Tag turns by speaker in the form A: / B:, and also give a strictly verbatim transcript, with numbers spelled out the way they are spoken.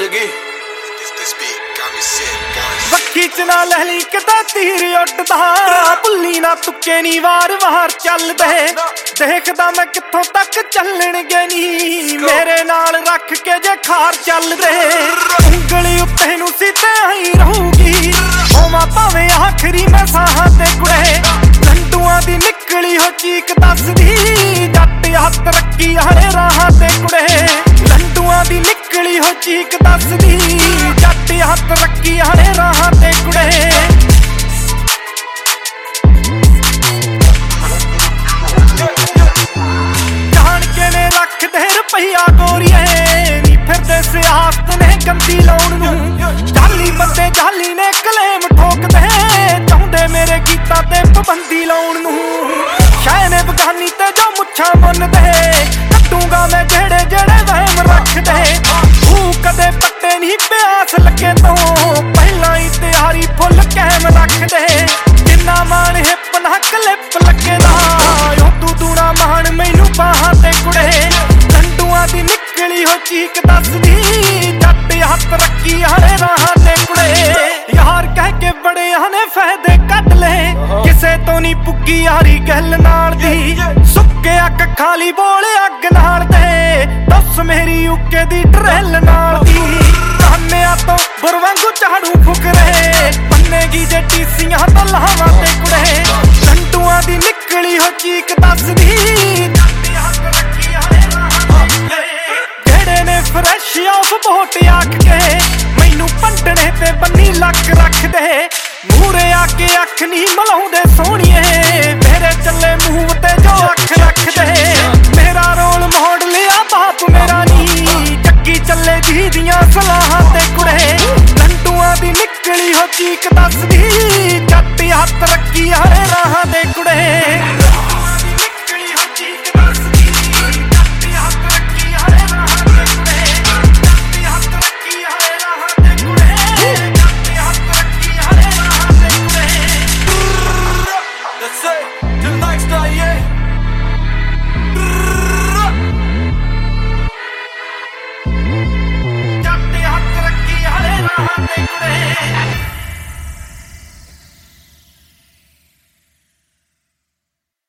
A: जिंदगी
B: वक्की च ना लहली किता तीर उड्डदा भुल्ली ना तुक्के नी वार वार चलदे देखदा मैं कित्थों तक चलणगे नी मेरे नाल रख के जे खार चलदे उंगली उत्ते नूं सीधे आई रहूगी होवां भावें आखरी मैं साहां ते कुड़े लंडूआं दी निकली हो चीक दसदी जट हत्थ रखी हाले राहां ते कुड़े लंडूआं दी निकली हो चीक दसदी जट हत्थ रखी हाले राहां ते कुड़े जान के ने रख दे रुपया गोरिए नी फिरदे सियासत ने गंदी लाउण नूं जाली बंदे जाली ने कलेम ठोकदे चाहुंदे मेरे गीतां ते पाबंदी लाउण नूं शैने बगानी ते जो मुच्छां मुन्नदे कट्टूंगा मैं जेड़े जेड़े वहम रखदे तू कदे पट्टे नहीं प्यास लगे तो पहला ही तैयारी फुल कैम रखदे जिन्ना मान हिप ना क्लिप लगेदा ओ तू दूना मान मैनू बाहां ते कुड़े लंडूआं दी निकली हो चीक दसदी जट हत्थ रखी हाले राहां ते कुड़े यार कह के बड़े ने फायदे कट ले किसे तो नहीं पुगी यारी गल नाल दी सुक्के अक खाली बोले अग नाल दे दस मेरी उके दी ड्रिल नाल दी कान्या तो बुरवांगू झाड़ू फुकरे बन्नेगी जे टीसियां तो लावां ते कुड़े लंडूआं दी निकली हो चीक दसदी जेड़े ने फ्रैश ऑफ बोट आख के मैनू पंडने ते बन्नी लक रख दे मूरे आके अख नहीं मलाउंदे सोहणिए मेरे चले मूंह ते जो अख रख दे मेरा रोल मोड़ लिया बाप मेरा नी चक्की चले जी दियां सलाहां ते कुड़े लंडूआं दी निकली हो चीक दसदी